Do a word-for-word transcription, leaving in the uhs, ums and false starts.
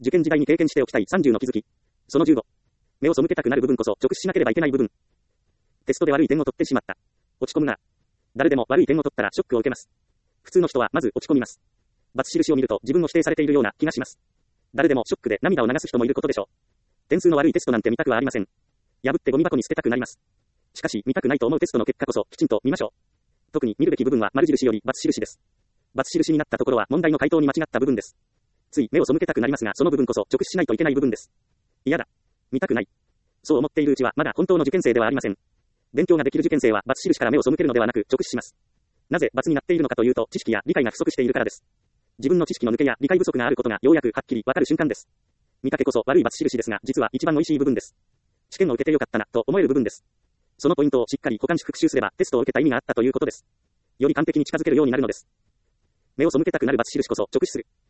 受験時代に経験しておきたいさんじゅうの気づき。そのじゅうご。目を背けたくなる部分こそ直視しなければいけない部分。テストで悪い点を取ってしまった。落ち込むな。誰でも悪い点を取ったらショックを受けます。普通の人はまず落ち込みます。×印を見ると自分を否定されているような気がします。誰でもショックで涙を流す人もいることでしょう。点数の悪いテストなんて見たくはありません。破ってゴミ箱に捨てたくなります。しかし見たくないと思うテストの結果こそきちんと見ましょう。特に見るべき部分は丸印より×印です。×印になったところは問題の回答に間違った部分です。つい目を背けたくなりますが、その部分こそ直視しないといけない部分です。嫌だ。見たくない。そう思っているうちはまだ本当の受験生ではありません。勉強ができる受験生は×印から目を背けるのではなく直視します。なぜ×になっているのかというと、知識や理解が不足しているからです。自分の知識の抜けや理解不足があることがようやくはっきりわかる瞬間です。見かけこそ悪い×印ですが、実は一番美味しい部分です。試験を受けてよかったなと思える部分です。そのポイントをしっかり補完し復習すればテストを受けた意味があったということです。より完璧に近づけるようになるのです。目を背けたくなる×印こそ直視する。